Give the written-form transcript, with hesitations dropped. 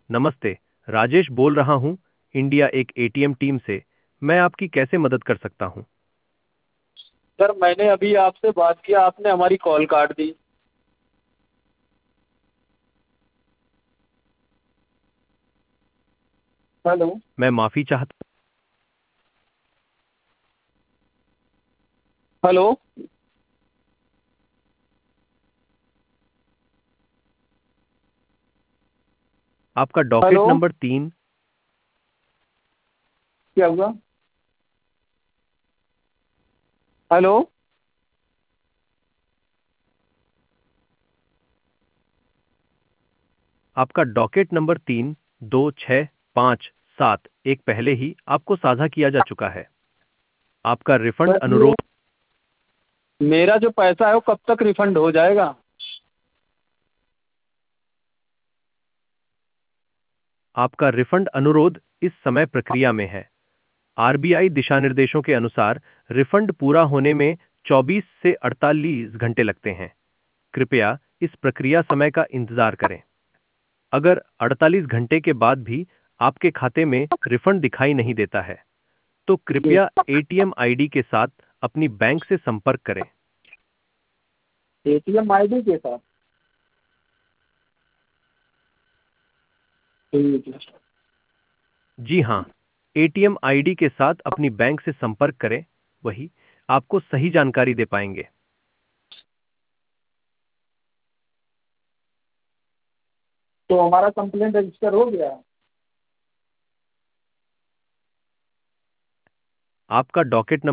नमस्ते, राजेश बोल रहा हूँ, इंडिया एक एटीएम टीम से। मैं आपकी कैसे मदद कर सकता हूँ? सर मैंने अभी आपसे बात किया, आपने हमारी कॉल काट दी। हेलो। मैं माफ़ी चाहता हेलो। आपका हेलो। Docket number 3। क्या हुआ? हेलो। आपका डॉकेट नंबर 32657 एक पहले ही आपको साझा किया जा चुका है। आपका रिफंड सर ये अनुरोध मेरा जो पैसा है वो कब तक रिफंड हो जाएगा? आपका रिफंड अनुरोध इस समय प्रक्रिया में है। आरबीआई दिशा निर्देशों के अनुसार रिफंड पूरा होने में 24 से 48 घंटे लगते हैं। कृपया इस प्रक्रिया समय का इंतजार करें। अगर 48 घंटे के बाद भी आपके खाते में रिफंड दिखाई नहीं देता है, तो जी। कृपया एटीएम आईडी के साथ अपनी बैंक से संपर्क करें। एटीएम आईडी के साथ? ठीक है। जी हाँ, एटीएम आईडी के साथ अपनी बैंक से संपर्क करें, वही आपको सही जानकारी दे पाएंगे। तो हमारा कंप्लेंट रजिस्टर हो गया? आपका डॉकेट